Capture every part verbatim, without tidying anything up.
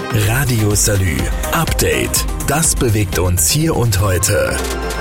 Radio Salü. Update. Das bewegt uns hier und heute.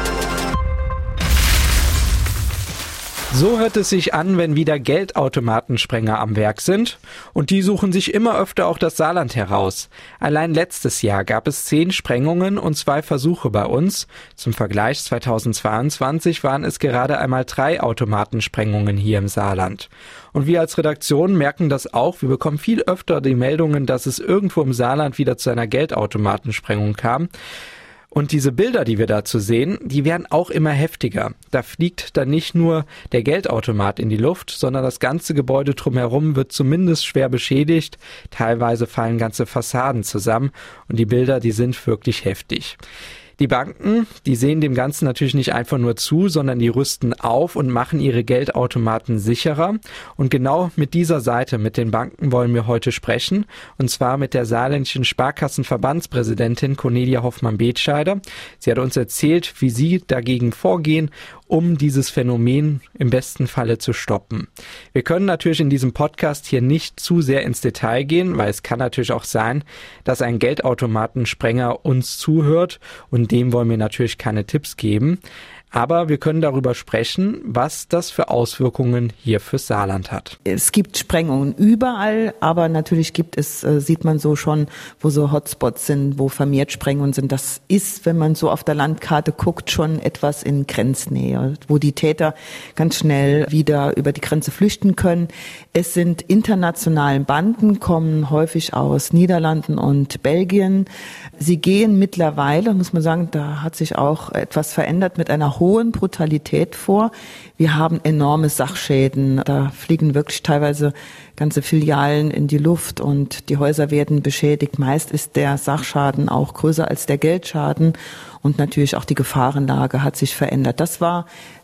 So hört es sich an, wenn wieder Geldautomatensprenger am Werk sind. Und die suchen sich immer öfter auch das Saarland heraus. Allein letztes Jahr gab es zehn Sprengungen und zwei Versuche bei uns. Zum Vergleich zweitausendzweiundzwanzig waren es gerade einmal drei Automatensprengungen hier im Saarland. Und wir als Redaktion merken das auch. Wir bekommen viel öfter die Meldungen, dass es irgendwo im Saarland wieder zu einer Geldautomatensprengung kam. Und diese Bilder, die wir dazu sehen, die werden auch immer heftiger. Da fliegt dann nicht nur der Geldautomat in die Luft, sondern das ganze Gebäude drumherum wird zumindest schwer beschädigt. Teilweise fallen ganze Fassaden zusammen und die Bilder, die sind wirklich heftig. Die Banken, die sehen dem Ganzen natürlich nicht einfach nur zu, sondern die rüsten auf und machen ihre Geldautomaten sicherer. Und genau mit dieser Seite, mit den Banken, wollen wir heute sprechen. Und zwar mit der saarländischen Sparkassenverbandspräsidentin Cornelia Hoffmann-Betscheider. Sie hat uns erzählt, wie sie dagegen vorgehen, um dieses Phänomen im besten Falle zu stoppen. Wir können natürlich in diesem Podcast hier nicht zu sehr ins Detail gehen, weil es kann natürlich auch sein, dass ein Geldautomatensprenger uns zuhört und dem wollen wir natürlich keine Tipps geben. Aber wir können darüber sprechen, was das für Auswirkungen hier fürs Saarland hat. Es gibt Sprengungen überall, aber natürlich gibt es, äh, sieht man so schon, wo so Hotspots sind, wo vermehrt Sprengungen sind. Das ist, wenn man so auf der Landkarte guckt, schon etwas in Grenznähe, wo die Täter ganz schnell wieder über die Grenze flüchten können. Es sind internationale Banden, kommen häufig aus Niederlanden und Belgien. Sie gehen mittlerweile, muss man sagen, da hat sich auch etwas verändert, mit einer hohen Brutalität vor. Wir haben enorme Sachschäden. Da fliegen wirklich teilweise ganze Filialen in die Luft und die Häuser werden beschädigt. Meist ist der Sachschaden auch größer als der Geldschaden und natürlich auch die Gefahrenlage hat sich verändert. Das war,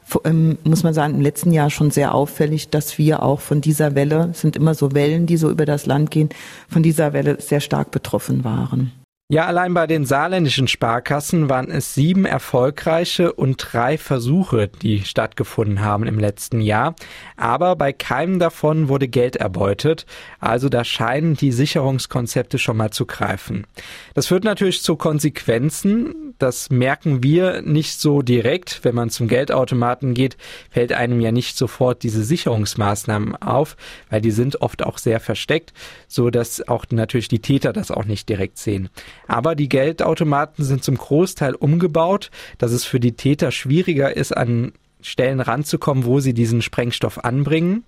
muss man sagen, im letzten Jahr schon sehr auffällig, dass wir auch von dieser Welle, es sind immer so Wellen, die so über das Land gehen, von dieser Welle sehr stark betroffen waren. Ja, allein bei den saarländischen Sparkassen waren es sieben erfolgreiche und drei Versuche, die stattgefunden haben im letzten Jahr. Aber bei keinem davon wurde Geld erbeutet. Also da scheinen die Sicherungskonzepte schon mal zu greifen. Das führt natürlich zu Konsequenzen. Das merken wir nicht so direkt. Wenn man zum Geldautomaten geht, fällt einem ja nicht sofort diese Sicherungsmaßnahmen auf, weil die sind oft auch sehr versteckt, so dass auch natürlich die Täter das auch nicht direkt sehen. Aber die Geldautomaten sind zum Großteil umgebaut, dass es für die Täter schwieriger ist, an Stellen ranzukommen, wo sie diesen Sprengstoff anbringen.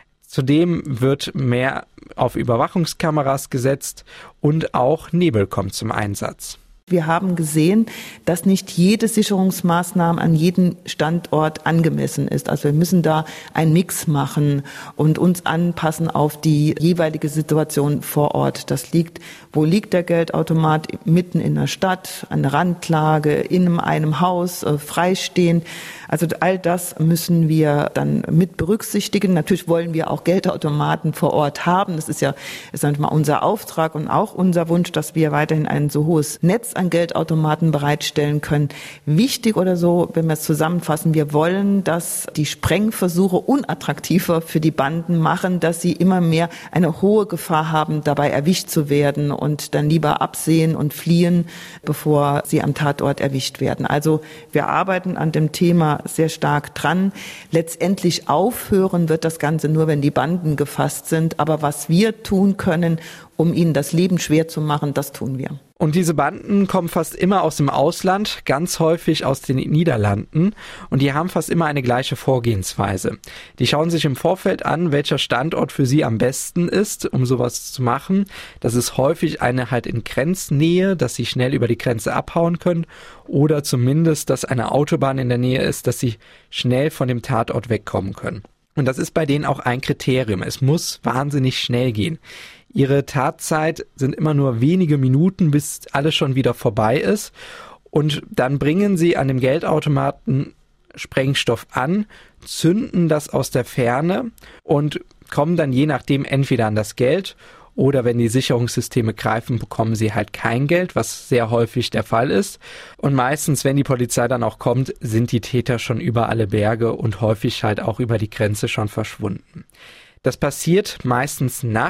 Zudem wird mehr auf Überwachungskameras gesetzt und auch Nebel kommt zum Einsatz. Wir haben gesehen, dass nicht jede Sicherungsmaßnahme an jedem Standort angemessen ist. Also wir müssen da einen Mix machen und uns anpassen auf die jeweilige Situation vor Ort. Das liegt, wo liegt der Geldautomat? Mitten in der Stadt, an der Randlage, in einem Haus, äh, freistehend. Also all das müssen wir dann mit berücksichtigen. Natürlich wollen wir auch Geldautomaten vor Ort haben. Das ist ja ist manchmal unser Auftrag und auch unser Wunsch, dass wir weiterhin ein so hohes Netz an Geldautomaten bereitstellen können. Wichtig oder so, wenn wir es zusammenfassen, wir wollen, dass die Sprengversuche unattraktiver für die Banden machen, dass sie immer mehr eine hohe Gefahr haben, dabei erwischt zu werden und dann lieber absehen und fliehen, bevor sie am Tatort erwischt werden. Also wir arbeiten an dem Thema sehr stark dran. Letztendlich aufhören wird das Ganze nur, wenn die Banden gefasst sind. Aber was wir tun können, um ihnen das Leben schwer zu machen, das tun wir. Und diese Banden kommen fast immer aus dem Ausland, ganz häufig aus den Niederlanden. Und die haben fast immer eine gleiche Vorgehensweise. Die schauen sich im Vorfeld an, welcher Standort für sie am besten ist, um sowas zu machen. Das ist häufig eine halt in Grenznähe, dass sie schnell über die Grenze abhauen können. Oder zumindest, dass eine Autobahn in der Nähe ist, dass sie schnell von dem Tatort wegkommen können. Und das ist bei denen auch ein Kriterium. Es muss wahnsinnig schnell gehen. Ihre Tatzeit sind immer nur wenige Minuten, bis alles schon wieder vorbei ist. Und dann bringen sie an dem Geldautomaten Sprengstoff an, zünden das aus der Ferne und kommen dann je nachdem entweder an das Geld oder wenn die Sicherungssysteme greifen, bekommen sie halt kein Geld, was sehr häufig der Fall ist. Und meistens, wenn die Polizei dann auch kommt, sind die Täter schon über alle Berge und häufig halt auch über die Grenze schon verschwunden. Das passiert meistens nachts.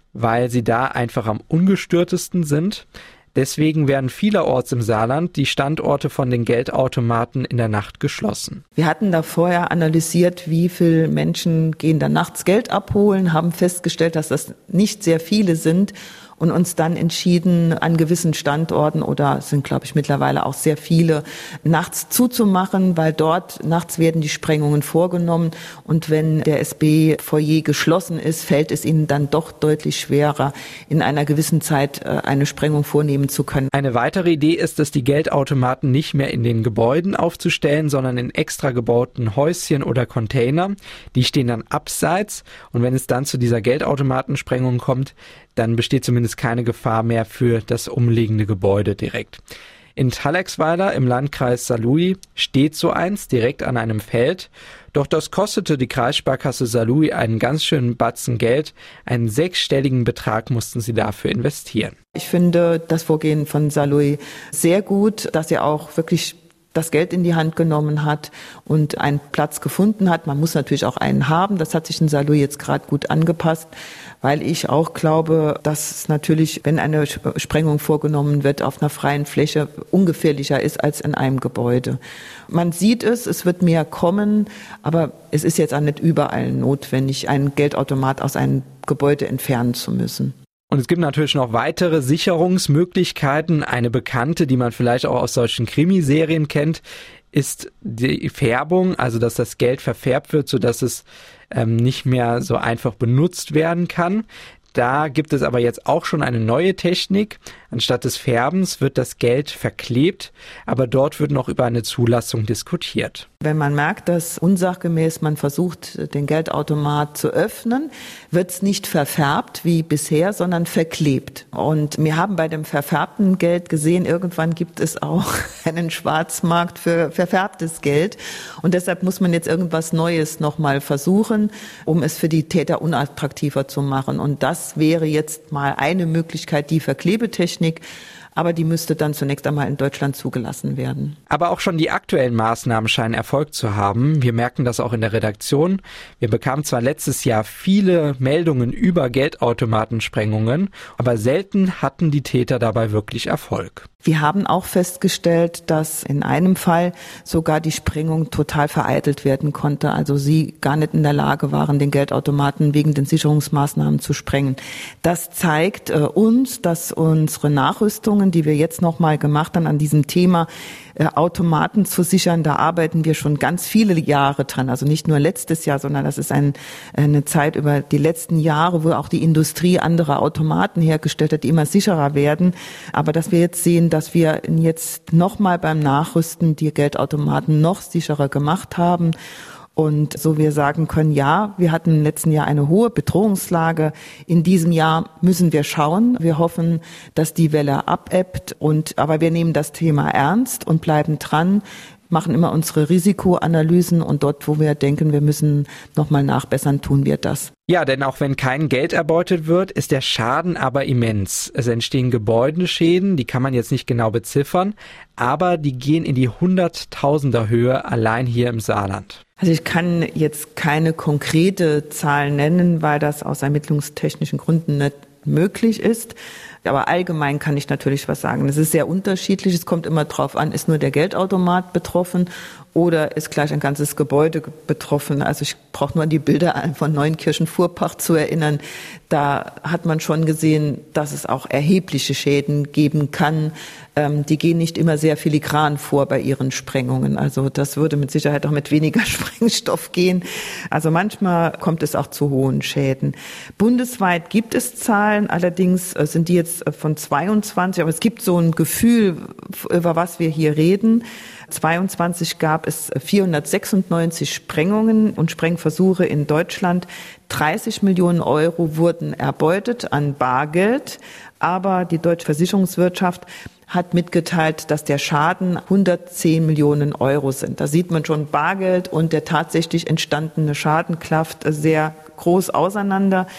weil sie da einfach am ungestörtesten sind. Deswegen werden vielerorts im Saarland die Standorte von den Geldautomaten in der Nacht geschlossen. Wir hatten da vorher analysiert, wie viele Menschen gehen da nachts Geld abholen, haben festgestellt, dass das nicht sehr viele sind und uns dann entschieden, an gewissen Standorten, oder es sind, glaube ich, mittlerweile auch sehr viele, nachts zuzumachen, weil dort nachts werden die Sprengungen vorgenommen und wenn der S B-Foyer geschlossen ist, fällt es ihnen dann doch deutlich schwerer, in einer gewissen Zeit eine Sprengung vornehmen zu können. Eine weitere Idee ist es, die Geldautomaten nicht mehr in den Gebäuden aufzustellen, sondern in extra gebauten Häuschen oder Container. Die stehen dann abseits und wenn es dann zu dieser Geldautomatensprengung kommt, dann besteht zumindest keine Gefahr mehr für das umliegende Gebäude direkt. In Thalexweiler im Landkreis Saarlouis steht so eins direkt an einem Feld. Doch das kostete die Kreissparkasse Saarlouis einen ganz schönen Batzen Geld. Einen sechsstelligen Betrag mussten sie dafür investieren. Ich finde das Vorgehen von Saarlouis sehr gut, dass er auch wirklich das Geld in die Hand genommen hat und einen Platz gefunden hat. Man muss natürlich auch einen haben. Das hat sich in Saarlouis jetzt gerade gut angepasst, weil ich auch glaube, dass es natürlich, wenn eine Sprengung vorgenommen wird, auf einer freien Fläche ungefährlicher ist als in einem Gebäude. Man sieht es, es wird mehr kommen, aber es ist jetzt auch nicht überall notwendig, einen Geldautomat aus einem Gebäude entfernen zu müssen. Und es gibt natürlich noch weitere Sicherungsmöglichkeiten. Eine bekannte, die man vielleicht auch aus solchen Krimiserien kennt, ist die Färbung, also dass das Geld verfärbt wird, sodass es ähm, nicht mehr so einfach benutzt werden kann. Da gibt es aber jetzt auch schon eine neue Technik. Anstatt des Färbens wird das Geld verklebt, aber dort wird noch über eine Zulassung diskutiert. Wenn man merkt, dass unsachgemäß man versucht, den Geldautomat zu öffnen, wird es nicht verfärbt wie bisher, sondern verklebt. Und wir haben bei dem verfärbten Geld gesehen, irgendwann gibt es auch einen Schwarzmarkt für verfärbtes Geld. Und deshalb muss man jetzt irgendwas Neues nochmal versuchen, um es für die Täter unattraktiver zu machen. Und das wäre jetzt mal eine Möglichkeit, die Verklebetechnik. Aber die müsste dann zunächst einmal in Deutschland zugelassen werden. Aber auch schon die aktuellen Maßnahmen scheinen Erfolg zu haben. Wir merken das auch in der Redaktion. Wir bekamen zwar letztes Jahr viele Meldungen über Geldautomatensprengungen, aber selten hatten die Täter dabei wirklich Erfolg. Wir haben auch festgestellt, dass in einem Fall sogar die Sprengung total vereitelt werden konnte. Also sie gar nicht in der Lage waren, den Geldautomaten wegen den Sicherungsmaßnahmen zu sprengen. Das zeigt äh, uns, dass unsere Nachrüstungen, die wir jetzt nochmal gemacht haben an diesem Thema, äh, Automaten zu sichern, da arbeiten wir schon ganz viele Jahre dran. Also nicht nur letztes Jahr, sondern das ist ein, eine Zeit über die letzten Jahre, wo auch die Industrie andere Automaten hergestellt hat, die immer sicherer werden. Aber dass wir jetzt sehen, dass wir jetzt nochmal beim Nachrüsten die Geldautomaten noch sicherer gemacht haben. Und so wir sagen können, ja, wir hatten im letzten Jahr eine hohe Bedrohungslage. In diesem Jahr müssen wir schauen. Wir hoffen, dass die Welle abebbt. Und, aber wir nehmen das Thema ernst und bleiben dran, machen immer unsere Risikoanalysen und dort, wo wir denken, wir müssen nochmal nachbessern, tun wir das. Ja, denn auch wenn kein Geld erbeutet wird, ist der Schaden aber immens. Es entstehen Gebäudeschäden, die kann man jetzt nicht genau beziffern, aber die gehen in die Hunderttausender Höhe allein hier im Saarland. Also ich kann jetzt keine konkrete Zahl nennen, weil das aus ermittlungstechnischen Gründen nicht möglich ist. Aber allgemein kann ich natürlich was sagen. Es ist sehr unterschiedlich. Es kommt immer drauf an, ist nur der Geldautomat betroffen oder ist gleich ein ganzes Gebäude betroffen. Also ich brauche nur an die Bilder von Neunkirchen-Fuhrpark zu erinnern. Da hat man schon gesehen, dass es auch erhebliche Schäden geben kann. Ähm, die gehen nicht immer sehr filigran vor bei ihren Sprengungen. Also das würde mit Sicherheit auch mit weniger Sprengstoff gehen. Also manchmal kommt es auch zu hohen Schäden. Bundesweit gibt es Zahlen, allerdings sind die jetzt von zweiundzwanzig, aber es gibt so ein Gefühl, über was wir hier reden. zweiundzwanzig gab es vierhundertsechsundneunzig Sprengungen und Sprengversuche in Deutschland. dreißig Millionen Euro wurden erbeutet an Bargeld, aber die deutsche Versicherungswirtschaft hat mitgeteilt, dass der Schaden hundertzehn Millionen Euro sind. Da sieht man schon Bargeld und der tatsächlich entstandene Schaden klafft sehr groß auseinander.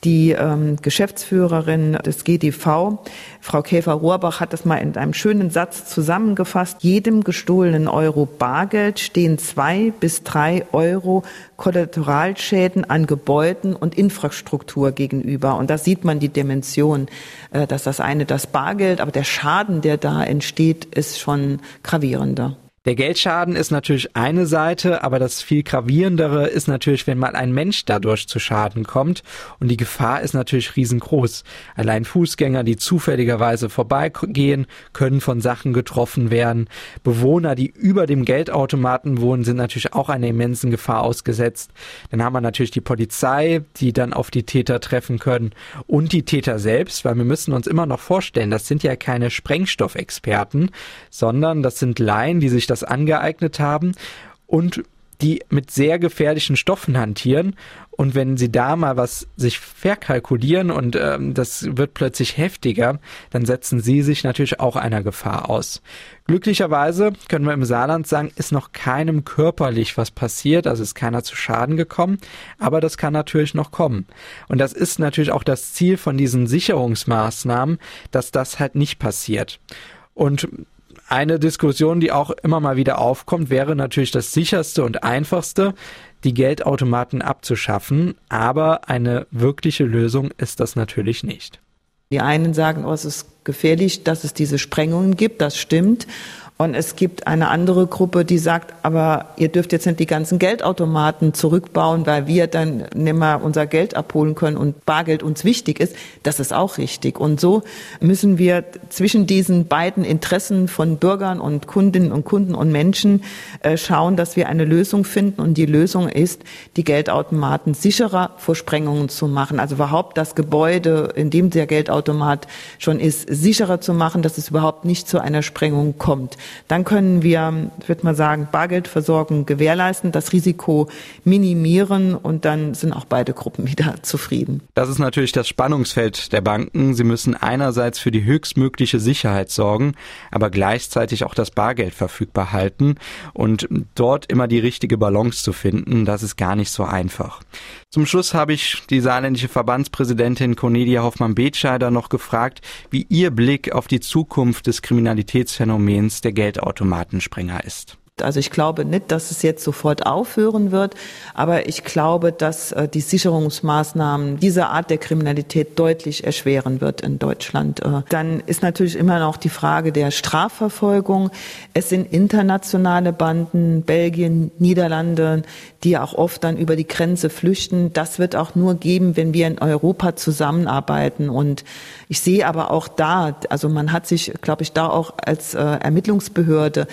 Die ähm, Geschäftsführerin des G D V, Frau Käfer-Rohrbach, hat das mal in einem schönen Satz zusammengefasst. Jedem gestohlenen Euro Bargeld stehen zwei bis drei Euro Kollateralschäden an Gebäuden und Infrastruktur gegenüber. Und da sieht man die Dimension, äh, dass das eine das Bargeld, aber der Schaden, der da entsteht, ist schon gravierender. Der Geldschaden ist natürlich eine Seite, aber das viel gravierendere ist natürlich, wenn mal ein Mensch dadurch zu Schaden kommt, und die Gefahr ist natürlich riesengroß. Allein Fußgänger, die zufälligerweise vorbeigehen, können von Sachen getroffen werden. Bewohner, die über dem Geldautomaten wohnen, sind natürlich auch einer immensen Gefahr ausgesetzt. Dann haben wir natürlich die Polizei, die dann auf die Täter treffen können, und die Täter selbst, weil wir müssen uns immer noch vorstellen, das sind ja keine Sprengstoffexperten, sondern das sind Laien, die sich das angeeignet haben und die mit sehr gefährlichen Stoffen hantieren. Und wenn sie da mal was sich verkalkulieren und ähm, das wird plötzlich heftiger, dann setzen sie sich natürlich auch einer Gefahr aus. Glücklicherweise können wir im Saarland sagen, ist noch keinem körperlich was passiert, also ist keiner zu Schaden gekommen, aber das kann natürlich noch kommen. Und das ist natürlich auch das Ziel von diesen Sicherungsmaßnahmen, dass das halt nicht passiert. Und eine Diskussion, die auch immer mal wieder aufkommt, wäre natürlich das sicherste und einfachste, die Geldautomaten abzuschaffen. Aber eine wirkliche Lösung ist das natürlich nicht. Die einen sagen, oh, es ist gefährlich, dass es diese Sprengungen gibt, das stimmt. Und es gibt eine andere Gruppe, die sagt, aber ihr dürft jetzt nicht die ganzen Geldautomaten zurückbauen, weil wir dann nicht mehr unser Geld abholen können und Bargeld uns wichtig ist. Das ist auch richtig. Und so müssen wir zwischen diesen beiden Interessen von Bürgern und Kundinnen und Kunden und Menschen äh, schauen, dass wir eine Lösung finden. Und die Lösung ist, die Geldautomaten sicherer vor Sprengungen zu machen. Also überhaupt das Gebäude, in dem der Geldautomat schon ist, sicherer zu machen, dass es überhaupt nicht zu einer Sprengung kommt. Dann können wir, ich würde mal sagen, Bargeldversorgung gewährleisten, das Risiko minimieren, und dann sind auch beide Gruppen wieder zufrieden. Das ist natürlich das Spannungsfeld der Banken. Sie müssen einerseits für die höchstmögliche Sicherheit sorgen, aber gleichzeitig auch das Bargeld verfügbar halten, und dort immer die richtige Balance zu finden, das ist gar nicht so einfach. Zum Schluss habe ich die saarländische Verbandspräsidentin Cornelia Hoffmann-Betscheider noch gefragt, wie ihr Blick auf die Zukunft des Kriminalitätsphänomens der Geldautomatensprenger ist. Also ich glaube nicht, dass es jetzt sofort aufhören wird, aber ich glaube, dass äh, die Sicherungsmaßnahmen diese Art der Kriminalität deutlich erschweren wird in Deutschland. Äh, dann ist natürlich immer noch die Frage der Strafverfolgung. Es sind internationale Banden, Belgien, Niederlande, die auch oft dann über die Grenze flüchten. Das wird auch nur geben, wenn wir in Europa zusammenarbeiten. Und ich sehe aber auch da, also man hat sich, glaube ich, da auch als äh, Ermittlungsbehörde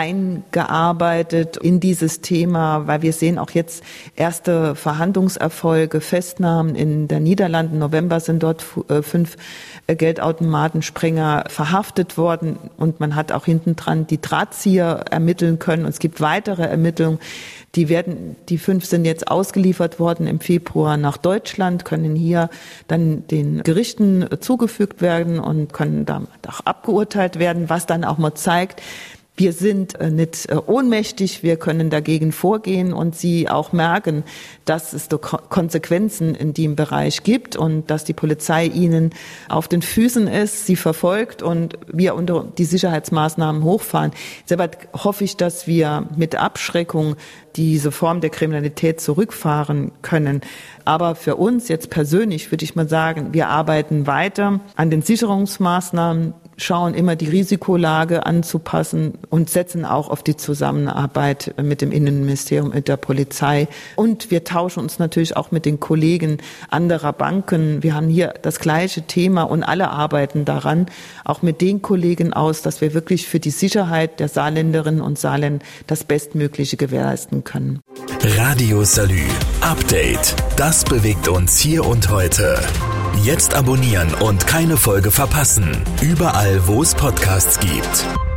reingearbeitet in dieses Thema, weil wir sehen auch jetzt erste Verhandlungserfolge, Festnahmen in den Niederlanden. Im November sind dort äh, fünf äh, Geldautomatensprenger verhaftet worden, und man hat auch hintendran die Drahtzieher ermitteln können. Und es gibt weitere Ermittlungen. Die werden, die fünf sind jetzt ausgeliefert worden im Februar nach Deutschland, können hier dann den Gerichten zugefügt werden und können damit auch abgeurteilt werden, was dann auch mal zeigt, wir sind nicht ohnmächtig, wir können dagegen vorgehen, und sie auch merken, dass es Konsequenzen in dem Bereich gibt und dass die Polizei ihnen auf den Füßen ist, sie verfolgt und wir unter die Sicherheitsmaßnahmen hochfahren. Deshalb hoffe ich, dass wir mit Abschreckung diese Form der Kriminalität zurückfahren können. Aber für uns jetzt persönlich würde ich mal sagen, wir arbeiten weiter an den Sicherungsmaßnahmen, schauen immer die Risikolage anzupassen und setzen auch auf die Zusammenarbeit mit dem Innenministerium und der Polizei. Und wir tauschen uns natürlich auch mit den Kollegen anderer Banken. Wir haben hier das gleiche Thema und alle arbeiten daran, auch mit den Kollegen aus, dass wir wirklich für die Sicherheit der Saarländerinnen und Saarländer das Bestmögliche gewährleisten können. Radio Salü. Update. Das bewegt uns hier und heute. Jetzt abonnieren und keine Folge verpassen. Überall, wo es Podcasts gibt.